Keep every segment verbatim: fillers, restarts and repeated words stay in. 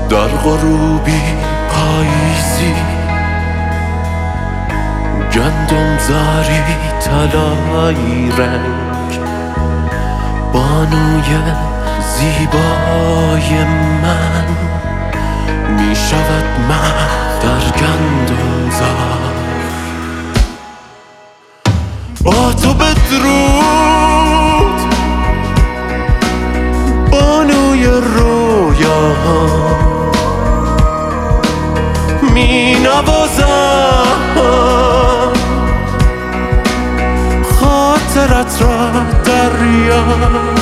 در غروبی پاییزی، گندم زاری طلایی رنگ، بانوی زیبای من می شود محو در گندم زار. با تو بدرود بانوی رویاها، می نوازم خاطرت را در یاد.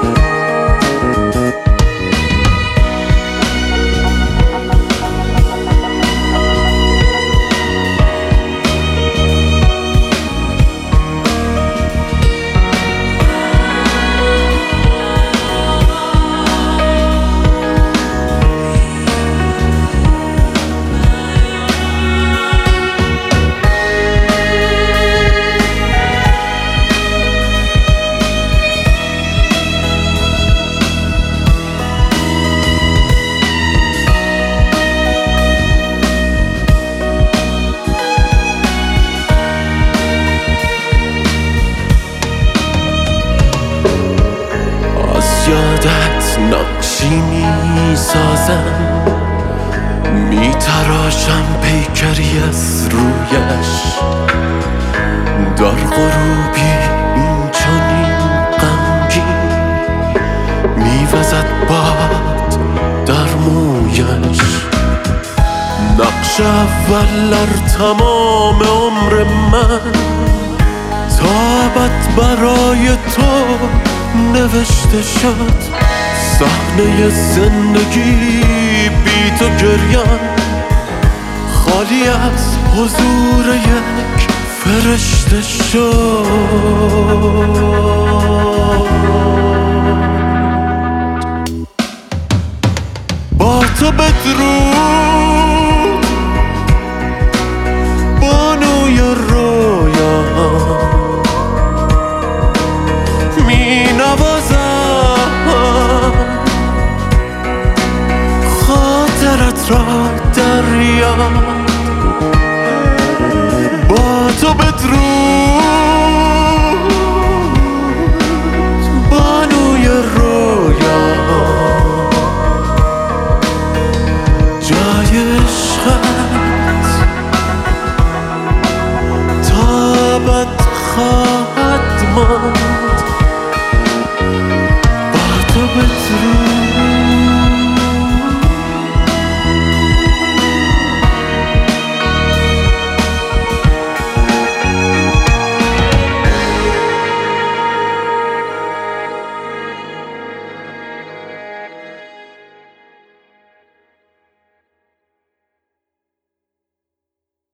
یادت نقشی می سازم، می تراشم پیکری از رویش، در غروبی این چنین غمگین می وزد باد در مویش. نقش اول در تمام عمر من تا ابد برای تو نوشته شد. صحنه زندگی بی تو گریان، خالی از حضور یک فرشته شد. با تو بدرود بانوی رویاها، می نوازم خاطرت را در یاد. با تو بدرود